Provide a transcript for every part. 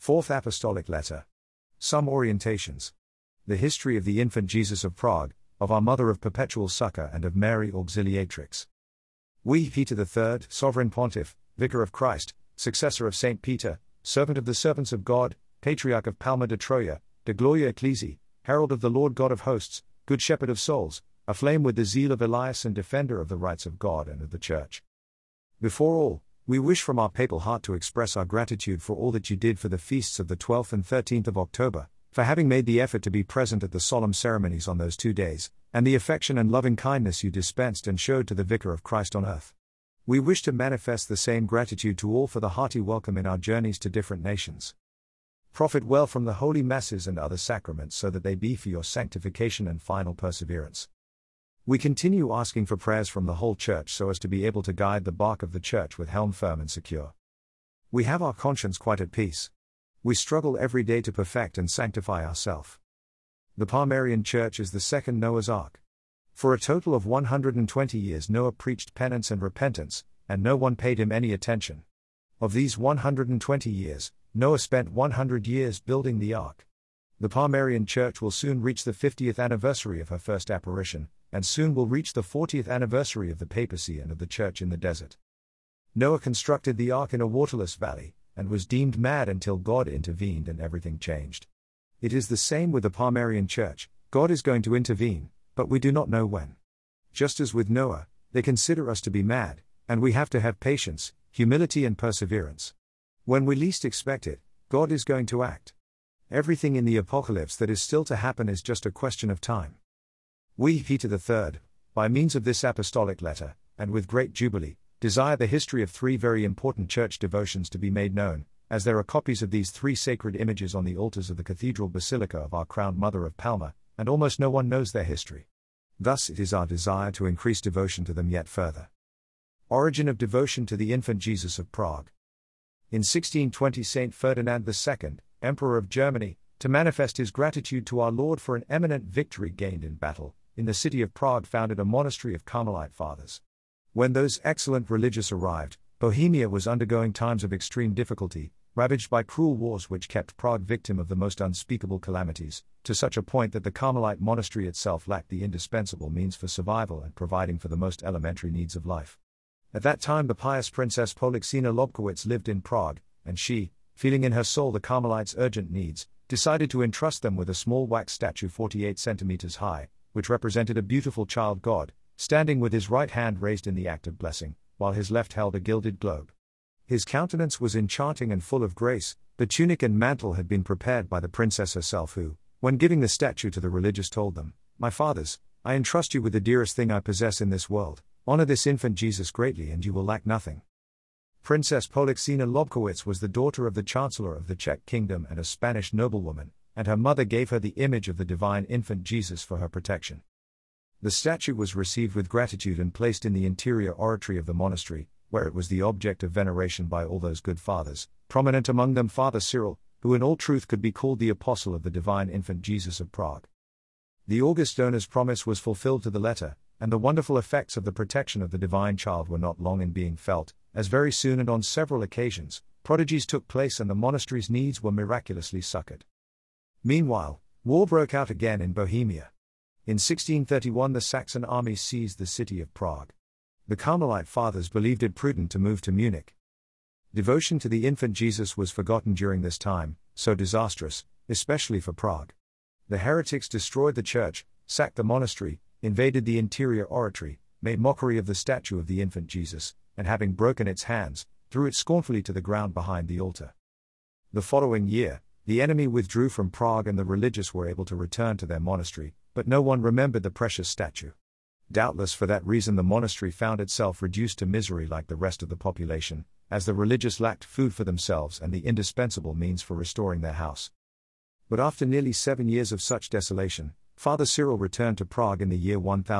Fourth Apostolic Letter. Some Orientations. The history of the infant Jesus of Prague, of our Mother of Perpetual Succor and of Mary Auxiliatrix. We, Peter III, Sovereign Pontiff, Vicar of Christ, successor of Saint Peter, servant of the servants of God, Patriarch of Palma de Troya, de Gloria Ecclesi, herald of the Lord God of hosts, good shepherd of souls, aflame with the zeal of Elias and defender of the rights of God and of the Church. Before all, we wish from our papal heart to express our gratitude for all that you did for the feasts of the 12th and 13th of October, for having made the effort to be present at the solemn ceremonies on those 2 days, and the affection and loving kindness you dispensed and showed to the Vicar of Christ on earth. We wish to manifest the same gratitude to all for the hearty welcome in our journeys to different nations. Profit well from the holy masses and other sacraments so that they be for your sanctification and final perseverance. We continue asking for prayers from the whole Church so as to be able to guide the bark of the Church with helm firm and secure. We have our conscience quite at peace. We struggle every day to perfect and sanctify ourselves. The Parmarian Church is the second Noah's Ark. For a total of 120 years Noah preached penance and repentance, and no one paid him any attention. Of these 120 years, Noah spent 100 years building the ark. The Parmarian Church will soon reach the 50th anniversary of her first apparition, and soon will reach the 40th anniversary of the papacy and of the Church in the desert. Noah constructed the ark in a waterless valley, and was deemed mad until God intervened and everything changed. It is the same with the Parmarian Church. God is going to intervene, but we do not know when. Just as with Noah, they consider us to be mad, and we have to have patience, humility and perseverance. When we least expect it, God is going to act. Everything in the apocalypse that is still to happen is just a question of time. We, Peter III, by means of this apostolic letter, and with great jubilee, desire the history of 3 very important church devotions to be made known, as there are copies of these 3 sacred images on the altars of the Cathedral Basilica of our crowned Mother of Palma, and almost no one knows their history. Thus it is our desire to increase devotion to them yet further. Origin of devotion to the infant Jesus of Prague. In 1620 Saint Ferdinand II, Emperor of Germany, to manifest his gratitude to our Lord for an eminent victory gained in battle, in the city of Prague founded a monastery of Carmelite fathers. When those excellent religious arrived, Bohemia was undergoing times of extreme difficulty, ravaged by cruel wars which kept Prague victim of the most unspeakable calamities, to such a point that the Carmelite monastery itself lacked the indispensable means for survival and providing for the most elementary needs of life. At that time the pious Princess Polixena Lobkowitz lived in Prague, and she, feeling in her soul the Carmelites' urgent needs, decided to entrust them with a small wax statue 48 centimeters high, which represented a beautiful child God, standing with his right hand raised in the act of blessing, while his left held a gilded globe. His countenance was enchanting and full of grace. The tunic and mantle had been prepared by the princess herself who, when giving the statue to the religious told them, "My fathers, I entrust you with the dearest thing I possess in this world, honor this infant Jesus greatly and you will lack nothing." Princess Polixena Lobkowitz was the daughter of the Chancellor of the Czech Kingdom and a Spanish noblewoman, and her mother gave her the image of the divine infant Jesus for her protection. The statue was received with gratitude and placed in the interior oratory of the monastery, where it was the object of veneration by all those good fathers, prominent among them Father Cyril, who in all truth could be called the apostle of the divine infant Jesus of Prague. The august donor's promise was fulfilled to the letter, and the wonderful effects of the protection of the divine child were not long in being felt, as very soon and on several occasions, prodigies took place and the monastery's needs were miraculously succored. Meanwhile, war broke out again in Bohemia. In 1631 the Saxon army seized the city of Prague. The Carmelite fathers believed it prudent to move to Munich. Devotion to the infant Jesus was forgotten during this time, so disastrous, especially for Prague. The heretics destroyed the church, sacked the monastery, invaded the interior oratory, made mockery of the statue of the infant Jesus, and having broken its hands, threw it scornfully to the ground behind the altar. The following year, the enemy withdrew from Prague and the religious were able to return to their monastery, but no one remembered the precious statue. Doubtless for that reason the monastery found itself reduced to misery like the rest of the population, as the religious lacked food for themselves and the indispensable means for restoring their house. But after nearly 7 years of such desolation, Father Cyril returned to Prague in the year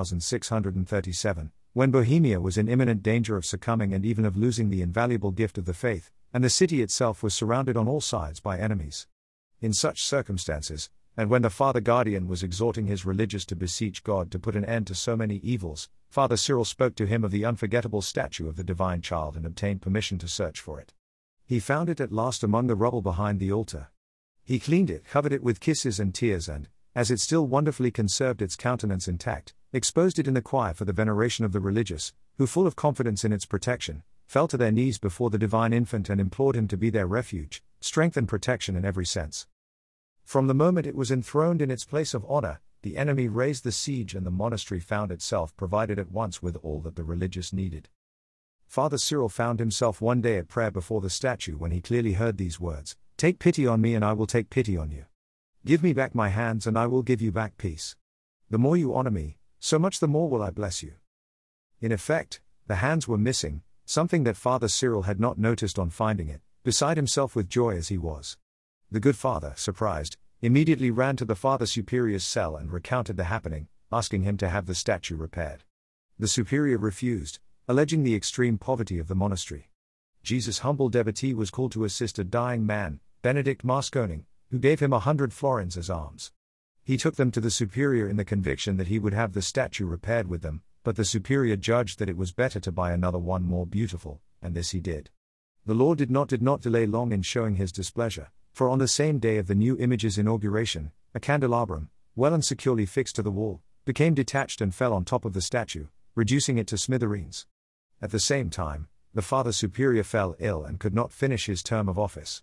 1637, when Bohemia was in imminent danger of succumbing and even of losing the invaluable gift of the faith, and the city itself was surrounded on all sides by enemies. In such circumstances, and when the Father Guardian was exhorting his religious to beseech God to put an end to so many evils, Father Cyril spoke to him of the unforgettable statue of the Divine Child and obtained permission to search for it. He found it at last among the rubble behind the altar. He cleaned it, covered it with kisses and tears, and, as it still wonderfully conserved its countenance intact, exposed it in the choir for the veneration of the religious, who, full of confidence in its protection, fell to their knees before the divine infant and implored him to be their refuge, strength and protection in every sense. From the moment it was enthroned in its place of honor, the enemy raised the siege and the monastery found itself provided at once with all that the religious needed. Father Cyril found himself one day at prayer before the statue when he clearly heard these words, "Take pity on me and I will take pity on you. Give me back my hands and I will give you back peace. The more you honor me, so much the more will I bless you." In effect, the hands were missing, something that Father Cyril had not noticed on finding it, beside himself with joy as he was. The good father, surprised, immediately ran to the Father Superior's cell and recounted the happening, asking him to have the statue repaired. The Superior refused, alleging the extreme poverty of the monastery. Jesus' humble devotee was called to assist a dying man, Benedict Mosconing, who gave him 100 florins as alms. He took them to the Superior in the conviction that he would have the statue repaired with them, but the Superior judged that it was better to buy another one more beautiful, and this he did. The Lord did not delay long in showing his displeasure, for on the same day of the new image's inauguration, a candelabrum, well and securely fixed to the wall, became detached and fell on top of the statue, reducing it to smithereens. At the same time, the Father Superior fell ill and could not finish his term of office.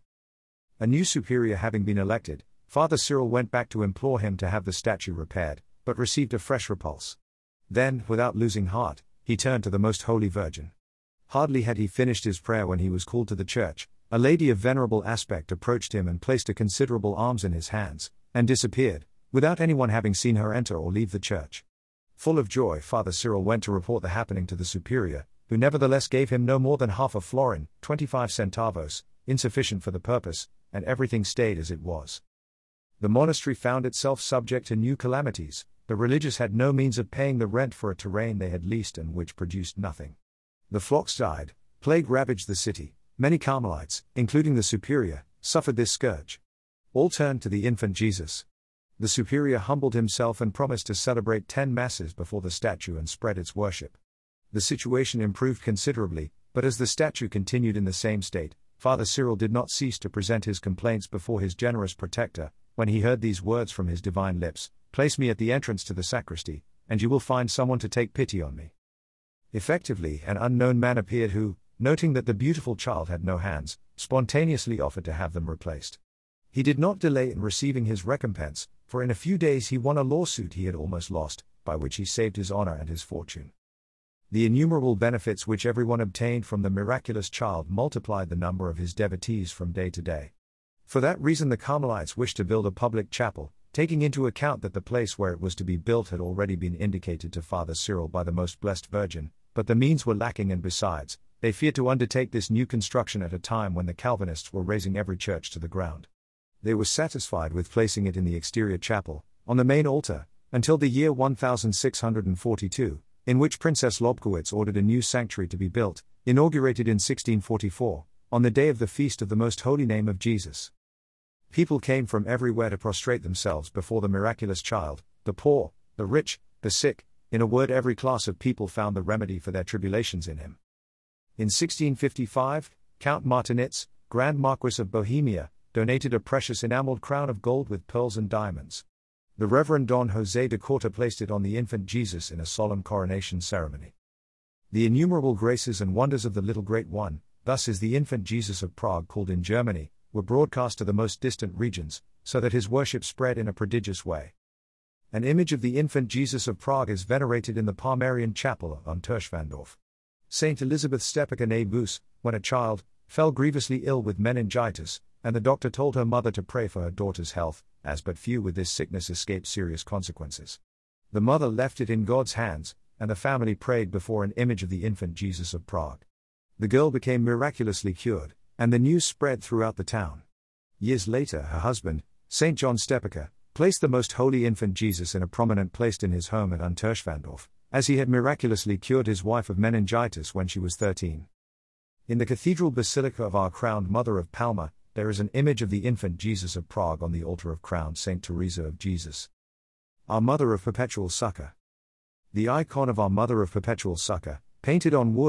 A new Superior having been elected, Father Cyril went back to implore him to have the statue repaired, but received a fresh repulse. Then, without losing heart, he turned to the Most Holy Virgin. Hardly had he finished his prayer when he was called to the church. A lady of venerable aspect approached him and placed a considerable alms in his hands, and disappeared, without anyone having seen her enter or leave the church. Full of joy, Father Cyril went to report the happening to the Superior, who nevertheless gave him no more than half a florin, 25 centavos, insufficient for the purpose, and everything stayed as it was. The monastery found itself subject to new calamities. The religious had no means of paying the rent for a terrain they had leased and which produced nothing. The flocks died, plague ravaged the city, many Carmelites, including the Superior, suffered this scourge. All turned to the infant Jesus. The Superior humbled himself and promised to celebrate 10 masses before the statue and spread its worship. The situation improved considerably, but as the statue continued in the same state, Father Cyril did not cease to present his complaints before his generous protector, when he heard these words from his divine lips, "Place me at the entrance to the sacristy, and you will find someone to take pity on me." Effectively, an unknown man appeared who, noting that the beautiful child had no hands, spontaneously offered to have them replaced. He did not delay in receiving his recompense, for in a few days he won a lawsuit he had almost lost, by which he saved his honor and his fortune. The innumerable benefits which everyone obtained from the miraculous child multiplied the number of his devotees from day to day. For that reason the Carmelites wished to build a public chapel, taking into account that the place where it was to be built had already been indicated to Father Cyril by the Most Blessed Virgin, but the means were lacking, and besides, they feared to undertake this new construction at a time when the Calvinists were razing every church to the ground. They were satisfied with placing it in the exterior chapel, on the main altar, until the year 1642, in which Princess Lobkowitz ordered a new sanctuary to be built, inaugurated in 1644, on the day of the feast of the Most Holy Name of Jesus. People came from everywhere to prostrate themselves before the miraculous child. The poor, the rich, the sick, in a word every class of people found the remedy for their tribulations in him. In 1655, Count Martinitz, Grand Marquis of Bohemia, donated a precious enameled crown of gold with pearls and diamonds. The Reverend Don José de Corta placed it on the infant Jesus in a solemn coronation ceremony. The innumerable graces and wonders of the little Great One, thus is the infant Jesus of Prague called in Germany, were broadcast to the most distant regions, so that his worship spread in a prodigious way. An image of the infant Jesus of Prague is venerated in the Palmarian chapel of Unterschwandorf. Saint Elizabeth Stepika Nebus, when a child, fell grievously ill with meningitis, and the doctor told her mother to pray for her daughter's health, as but few with this sickness escaped serious consequences. The mother left it in God's hands, and the family prayed before an image of the infant Jesus of Prague. The girl became miraculously cured, and the news spread throughout the town. Years later, her husband, Saint John Stepika, placed the Most Holy Infant Jesus in a prominent place in his home at Unterschwandorf, as he had miraculously cured his wife of meningitis when she was 13. In the Cathedral Basilica of Our Crowned Mother of Palma, there is an image of the infant Jesus of Prague on the altar of crowned Saint Teresa of Jesus. Our Mother of Perpetual Succor. The icon of Our Mother of Perpetual Succor, painted on wood,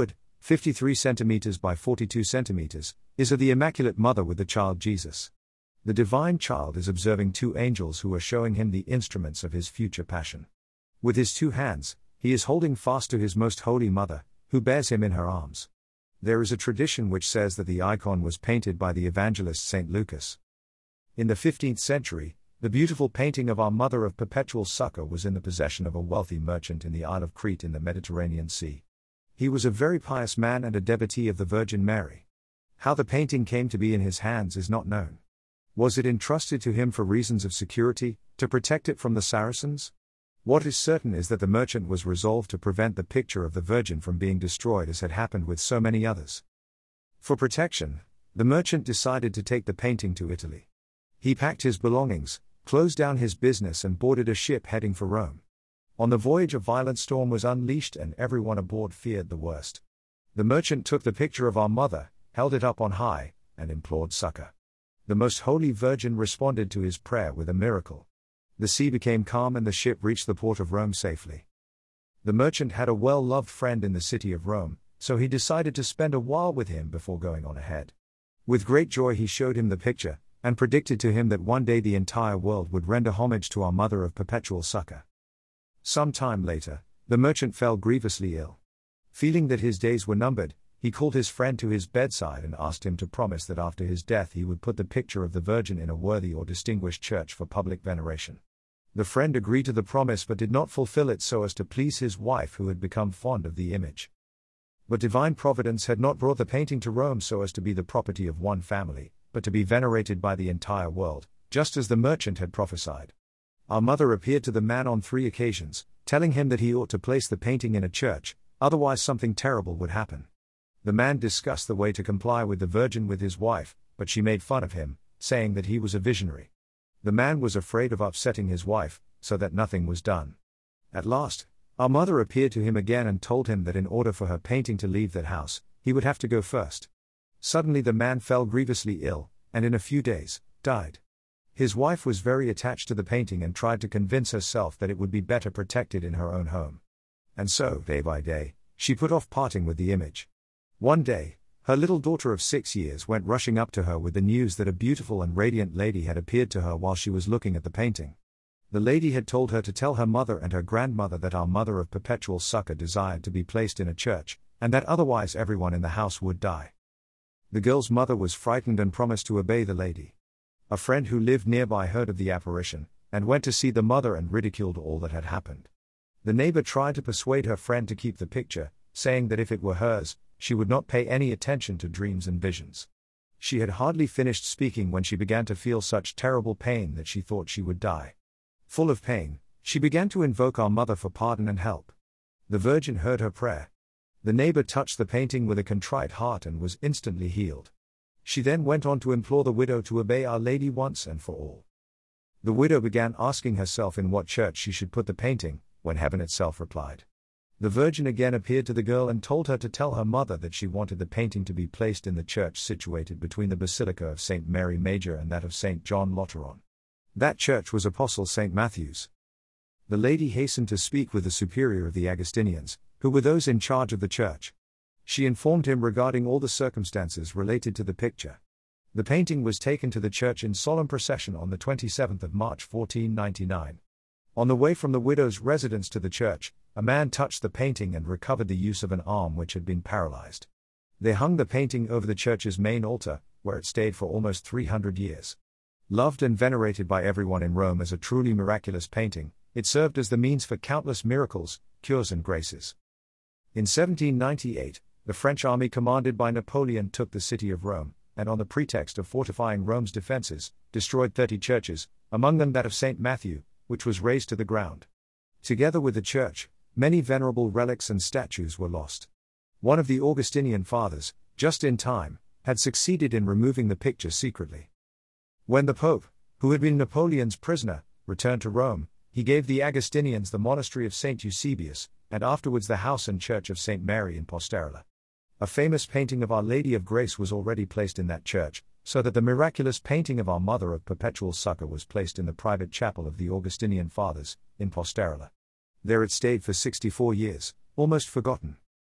53 centimeters by 42 centimeters, is of the Immaculate Mother with the child Jesus. The divine child is observing two angels who are showing him the instruments of his future passion. With his two hands, he is holding fast to his most holy mother, who bears him in her arms. There is a tradition which says that the icon was painted by the evangelist St. Lucas. In the 15th century, the beautiful painting of Our Mother of Perpetual Succor was in the possession of a wealthy merchant in the Isle of Crete in the Mediterranean Sea. He was a very pious man and a devotee of the Virgin Mary. How the painting came to be in his hands is not known. Was it entrusted to him for reasons of security, to protect it from the Saracens? What is certain is that the merchant was resolved to prevent the picture of the Virgin from being destroyed as had happened with so many others. For protection, the merchant decided to take the painting to Italy. He packed his belongings, closed down his business and boarded a ship heading for Rome. On the voyage a violent storm was unleashed and everyone aboard feared the worst. The merchant took the picture of Our Mother, held it up on high, and implored succor. The Most Holy Virgin responded to his prayer with a miracle. The sea became calm and the ship reached the port of Rome safely. The merchant had a well-loved friend in the city of Rome, so he decided to spend a while with him before going on ahead. With great joy he showed him the picture, and predicted to him that one day the entire world would render homage to Our Mother of Perpetual Succor. Some time later, the merchant fell grievously ill. Feeling that his days were numbered, he called his friend to his bedside and asked him to promise that after his death he would put the picture of the Virgin in a worthy or distinguished church for public veneration. The friend agreed to the promise but did not fulfill it so as to please his wife who had become fond of the image. But divine providence had not brought the painting to Rome so as to be the property of one family, but to be venerated by the entire world, just as the merchant had prophesied. Our Mother appeared to the man on 3 occasions, telling him that he ought to place the painting in a church, otherwise something terrible would happen. The man discussed the way to comply with the Virgin with his wife, but she made fun of him, saying that he was a visionary. The man was afraid of upsetting his wife, so that nothing was done. At last, Our Mother appeared to him again and told him that in order for her painting to leave that house, he would have to go first. Suddenly the man fell grievously ill, and in a few days, died. His wife was very attached to the painting and tried to convince herself that it would be better protected in her own home. And so, day by day, she put off parting with the image. One day, her little daughter of 6 years went rushing up to her with the news that a beautiful and radiant lady had appeared to her while she was looking at the painting. The lady had told her to tell her mother and her grandmother that Our Mother of Perpetual Succor desired to be placed in a church, and that otherwise everyone in the house would die. The girl's mother was frightened and promised to obey the lady. A friend who lived nearby heard of the apparition, and went to see the mother and ridiculed all that had happened. The neighbor tried to persuade her friend to keep the picture, saying that if it were hers, she would not pay any attention to dreams and visions. She had hardly finished speaking when she began to feel such terrible pain that she thought she would die. Full of pain, she began to invoke Our Mother for pardon and help. The Virgin heard her prayer. The neighbor touched the painting with a contrite heart and was instantly healed. She then went on to implore the widow to obey Our Lady once and for all. The widow began asking herself in what church she should put the painting, when heaven itself replied. The Virgin again appeared to the girl and told her to tell her mother that she wanted the painting to be placed in the church situated between the Basilica of St. Mary Major and that of St. John Lateran. That church was Apostle St. Matthew's. The lady hastened to speak with the superior of the Augustinians, who were those in charge of the church. She informed him regarding all the circumstances related to the picture. The painting was taken to the church in solemn procession on the 27th of March 1499. On the way from the widow's residence to the church, a man touched the painting and recovered the use of an arm which had been paralyzed. They hung the painting over the church's main altar, where it stayed for almost 300 years. Loved and venerated by everyone in Rome as a truly miraculous painting, it served as the means for countless miracles, cures and graces. In 1798, the French army commanded by Napoleon took the city of Rome, and on the pretext of fortifying Rome's defenses, destroyed 30 churches, among them that of St. Matthew, which was razed to the ground. Together with the church, many venerable relics and statues were lost. One of the Augustinian fathers, just in time, had succeeded in removing the picture secretly. When the Pope, who had been Napoleon's prisoner, returned to Rome, he gave the Augustinians the monastery of St. Eusebius, and afterwards the house and church of St. Mary in Posterula. A famous painting of Our Lady of Grace was already placed in that church, so that the miraculous painting of Our Mother of Perpetual Succor was placed in the private chapel of the Augustinian Fathers, in Posterula. There it stayed for 64 years, almost forgotten.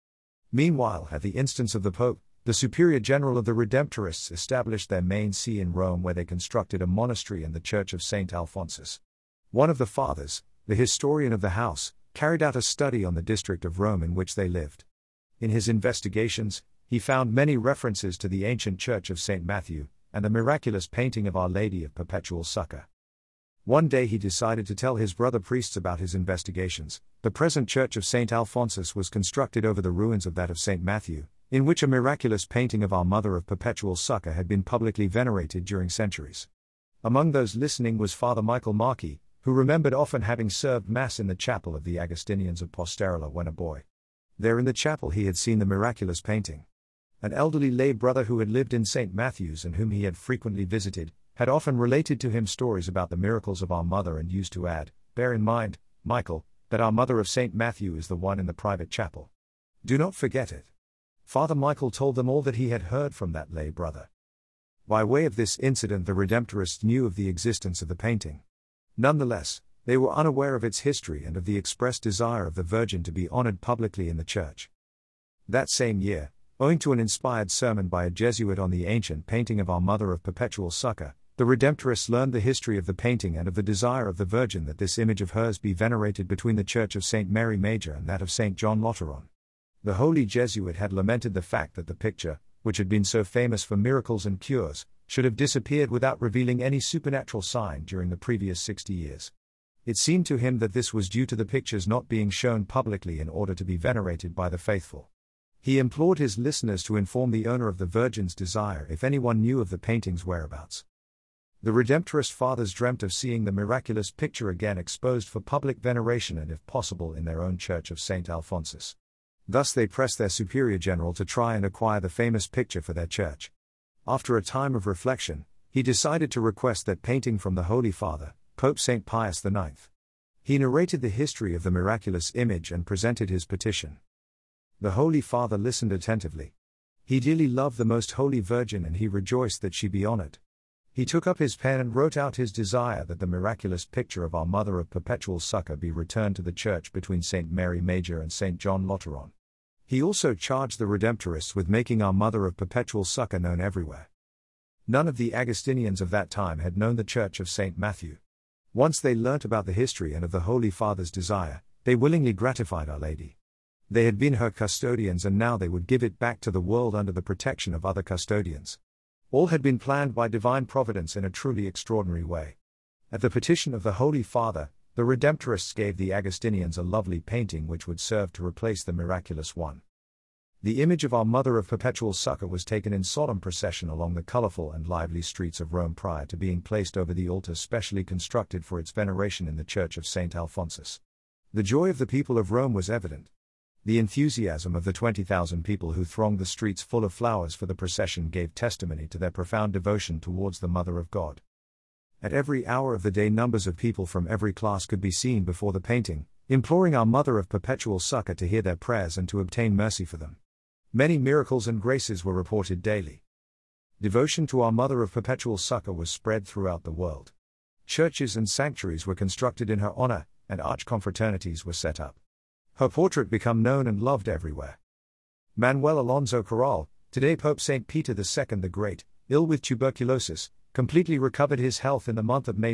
Meanwhile, at the instance of the Pope, the Superior General of the Redemptorists established their main see in Rome, where they constructed a monastery and the Church of St. Alphonsus. One of the fathers, the historian of the house, carried out a study on the district of Rome in which they lived. In his investigations, he found many references to the ancient Church of St. Matthew, and the miraculous painting of Our Lady of Perpetual Succor. One day he decided to tell his brother priests about his investigations. The present Church of St. Alphonsus was constructed over the ruins of that of St. Matthew, in which a miraculous painting of Our Mother of Perpetual Succor had been publicly venerated during centuries. Among those listening was Father Michael Marchi, who remembered often having served Mass in the chapel of the Augustinians of Posterula when a boy. There in the chapel he had seen the miraculous painting. An elderly lay brother who had lived in St. Matthew's and whom he had frequently visited, had often related to him stories about the miracles of Our Mother and used to add, "Bear in mind, Michael, that Our Mother of St. Matthew is the one in the private chapel. Do not forget it." Father Michael told them all that he had heard from that lay brother. By way of this incident, the Redemptorists knew of the existence of the painting. Nonetheless, they were unaware of its history and of the expressed desire of the Virgin to be honored publicly in the Church. That same year, owing to an inspired sermon by a Jesuit on the ancient painting of Our Mother of Perpetual Succor, the Redemptorists learned the history of the painting and of the desire of the Virgin that this image of hers be venerated between the Church of St. Mary Major and that of St. John Lateran. The holy Jesuit had lamented the fact that the picture, which had been so famous for miracles and cures, should have disappeared without revealing any supernatural sign during the previous 60 years. It seemed to him that this was due to the pictures not being shown publicly in order to be venerated by the faithful. He implored his listeners to inform the owner of the Virgin's desire if anyone knew of the painting's whereabouts. The Redemptorist fathers dreamt of seeing the miraculous picture again exposed for public veneration and if possible in their own Church of St. Alphonsus. Thus they pressed their Superior General to try and acquire the famous picture for their church. After a time of reflection, he decided to request that painting from the Holy Father, Pope St. Pius IX. He narrated the history of the miraculous image and presented his petition. The Holy Father listened attentively. He dearly loved the Most Holy Virgin and he rejoiced that she be honored. He took up his pen and wrote out his desire that the miraculous picture of Our Mother of Perpetual Succor be returned to the Church between St. Mary Major and St. John Lateran. He also charged the Redemptorists with making Our Mother of Perpetual Succor known everywhere. None of the Augustinians of that time had known the Church of St. Matthew. Once they learnt about the history and of the Holy Father's desire, they willingly gratified Our Lady. They had been her custodians and now they would give it back to the world under the protection of other custodians. All had been planned by divine providence in a truly extraordinary way. At the petition of the Holy Father, the Redemptorists gave the Augustinians a lovely painting which would serve to replace the miraculous one. The image of Our Mother of Perpetual Succor was taken in solemn procession along the colorful and lively streets of Rome prior to being placed over the altar specially constructed for its veneration in the Church of St. Alphonsus. The joy of the people of Rome was evident. The enthusiasm of the 20,000 people who thronged the streets full of flowers for the procession gave testimony to their profound devotion towards the Mother of God. At every hour of the day numbers of people from every class could be seen before the painting, imploring Our Mother of Perpetual Succor to hear their prayers and to obtain mercy for them. Many miracles and graces were reported daily. Devotion to Our Mother of Perpetual Succor was spread throughout the world. Churches and sanctuaries were constructed in her honor, and arch-confraternities were set up. Her portrait became known and loved everywhere. Manuel Alonso Corral, today Pope St. Peter II the Great, ill with tuberculosis, completely recovered his health in the month of May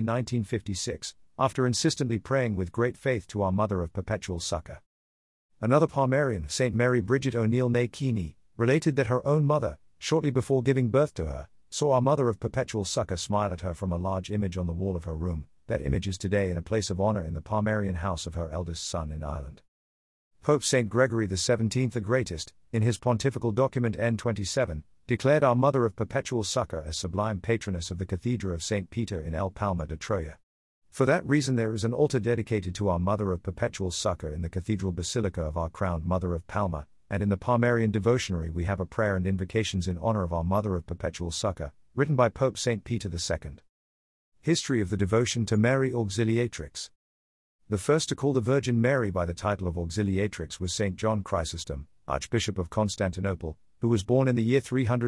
1956, after insistently praying with great faith to Our Mother of Perpetual Succor. Another Palmarian, St. Mary Bridget O'Neill Nay Keeney, related that her own mother, shortly before giving birth to her, saw Our Mother of Perpetual Succor smile at her from a large image on the wall of her room. That image is today in a place of honor in the Palmarian house of her eldest son in Ireland. Pope St. Gregory XVII the Greatest, in his pontifical document N27, declared Our Mother of Perpetual Succor as sublime patroness of the Cathedra of St. Peter in El Palma de Troya. For that reason there is an altar dedicated to Our Mother of Perpetual Succor in the Cathedral Basilica of Our Crowned Mother of Palma, and in the Palmarian Devotionary we have a prayer and invocations in honor of Our Mother of Perpetual Succor, written by Pope St. Peter II. History of the devotion to Mary Auxiliatrix. The first to call the Virgin Mary by the title of Auxiliatrix was St. John Chrysostom, Archbishop of Constantinople, who was born in the year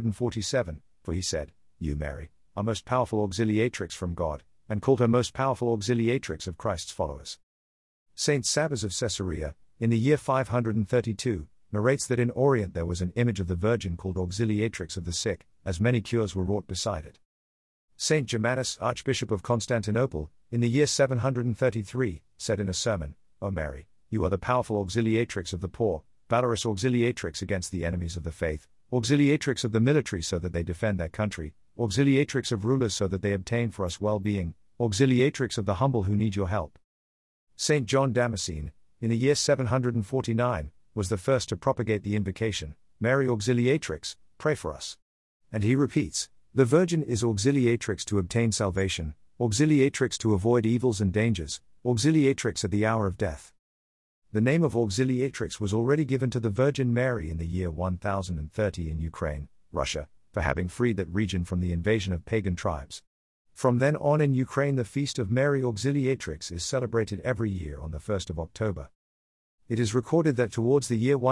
347, for he said, "You, Mary, are most powerful Auxiliatrix from God," and called her most powerful Auxiliatrix of Christ's followers. St. Sabas of Caesarea, in the year 532, narrates that in Orient there was an image of the Virgin called Auxiliatrix of the sick, as many cures were wrought beside it. Saint Germanus, Archbishop of Constantinople, in the year 733, said in a sermon, "O Mary, you are the powerful Auxiliatrix of the poor, valorous Auxiliatrix against the enemies of the faith, Auxiliatrix of the military so that they defend their country, Auxiliatrix of rulers so that they obtain for us well-being, Auxiliatrix of the humble who need your help." Saint John Damascene, in the year 749, was the first to propagate the invocation, "Mary Auxiliatrix, pray for us." And he repeats, "The Virgin is Auxiliatrix to obtain salvation, Auxiliatrix to avoid evils and dangers, Auxiliatrix at the hour of death." The name of Auxiliatrix was already given to the Virgin Mary in the year 1030 in Ukraine, Russia, for having freed that region from the invasion of pagan tribes. From then on in Ukraine the feast of Mary Auxiliatrix is celebrated every year on the 1st of October. It is recorded that towards the year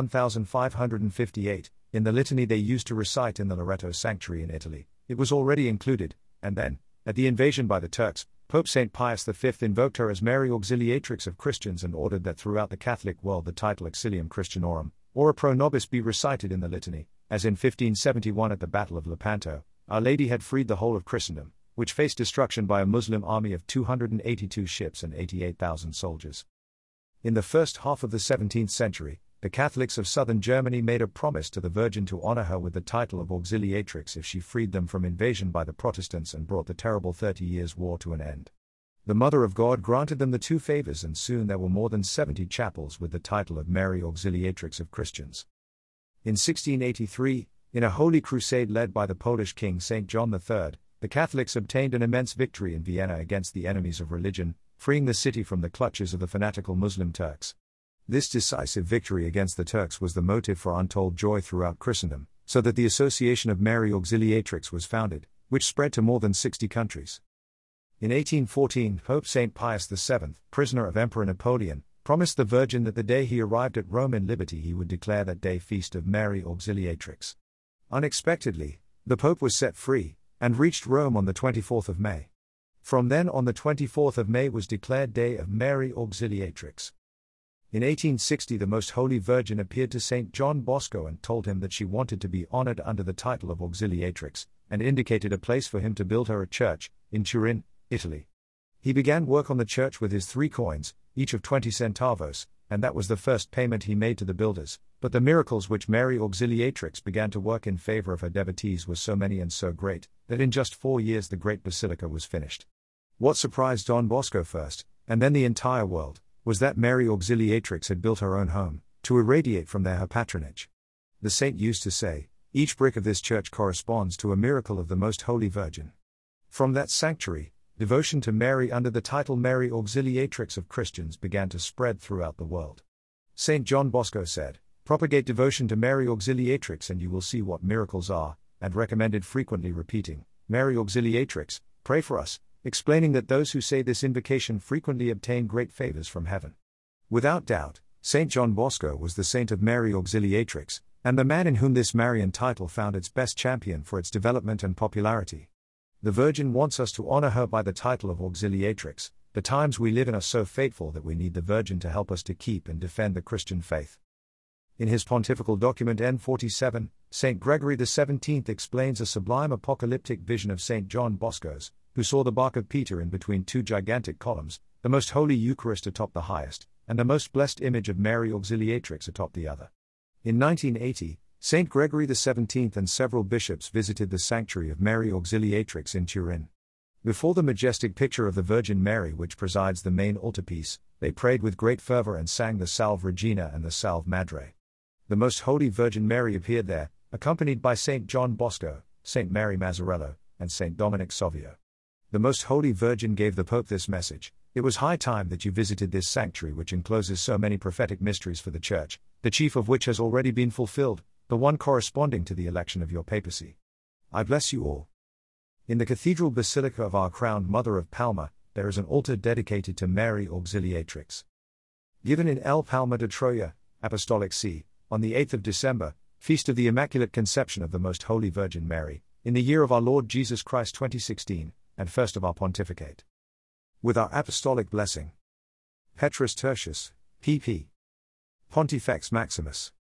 1558, in the litany they used to recite in the Loreto Sanctuary in Italy, it was already included, and then, at the invasion by the Turks, Pope St. Pius V invoked her as Mary Auxiliatrix of Christians and ordered that throughout the Catholic world the title Auxilium Christianorum, or a pro nobis be recited in the litany, as in 1571 at the Battle of Lepanto, Our Lady had freed the whole of Christendom, which faced destruction by a Muslim army of 282 ships and 88,000 soldiers. In the first half of the 17th century, the Catholics of southern Germany made a promise to the Virgin to honor her with the title of Auxiliatrix if she freed them from invasion by the Protestants and brought the terrible 30 Years' War to an end. The Mother of God granted them the two favors, and soon there were more than 70 chapels with the title of Mary Auxiliatrix of Christians. In 1683, in a holy crusade led by the Polish king St. John III, the Catholics obtained an immense victory in Vienna against the enemies of religion, freeing the city from the clutches of the fanatical Muslim Turks. This decisive victory against the Turks was the motive for untold joy throughout Christendom, so that the Association of Mary Auxiliatrix was founded, which spread to more than 60 countries. In 1814, Pope St. Pius VII, prisoner of Emperor Napoleon, promised the Virgin that the day he arrived at Rome in liberty he would declare that day Feast of Mary Auxiliatrix. Unexpectedly, the Pope was set free, and reached Rome on the 24th of May. From then on the 24th of May was declared Day of Mary Auxiliatrix. In 1860 the Most Holy Virgin appeared to St. John Bosco and told him that she wanted to be honored under the title of Auxiliatrix, and indicated a place for him to build her a church, in Turin, Italy. He began work on the church with his 3 coins, each of 20 centavos, and that was the first payment he made to the builders, but the miracles which Mary Auxiliatrix began to work in favor of her devotees were so many and so great, that in just 4 years the great basilica was finished. What surprised Don Bosco first, and then the entire world, was that Mary Auxiliatrix had built her own home, to irradiate from there her patronage. The saint used to say, "Each brick of this church corresponds to a miracle of the Most Holy Virgin." From that sanctuary, devotion to Mary under the title Mary Auxiliatrix of Christians began to spread throughout the world. St. John Bosco said, "Propagate devotion to Mary Auxiliatrix and you will see what miracles are," and recommended frequently repeating, "Mary Auxiliatrix, pray for us," explaining that those who say this invocation frequently obtain great favors from heaven. Without doubt, St. John Bosco was the saint of Mary Auxiliatrix, and the man in whom this Marian title found its best champion for its development and popularity. The Virgin wants us to honor her by the title of Auxiliatrix. The times we live in are so fateful that we need the Virgin to help us to keep and defend the Christian faith. In his pontifical document N47, St. Gregory XVII explains a sublime apocalyptic vision of St. John Bosco's, who saw the bark of Peter in between 2 gigantic columns, the Most Holy Eucharist atop the highest, and the Most Blessed Image of Mary Auxiliatrix atop the other. In 1980, St. Gregory XVII and several bishops visited the sanctuary of Mary Auxiliatrix in Turin. Before the majestic picture of the Virgin Mary which presides the main altarpiece, they prayed with great fervor and sang the Salve Regina and the Salve Madre. The Most Holy Virgin Mary appeared there, accompanied by St. John Bosco, St. Mary Mazzarello, and St. Dominic Savio. The Most Holy Virgin gave the Pope this message: "It was high time that you visited this sanctuary which encloses so many prophetic mysteries for the Church, the chief of which has already been fulfilled, the one corresponding to the election of your papacy. I bless you all." In the Cathedral Basilica of Our Crowned Mother of Palma, there is an altar dedicated to Mary Auxiliatrix. Given in El Palma de Troya, Apostolic See, on the 8th of December, Feast of the Immaculate Conception of the Most Holy Virgin Mary, in the year of our Lord Jesus Christ 2016, and first of our pontificate. With our apostolic blessing. Petrus Tertius, pp. Pontifex Maximus.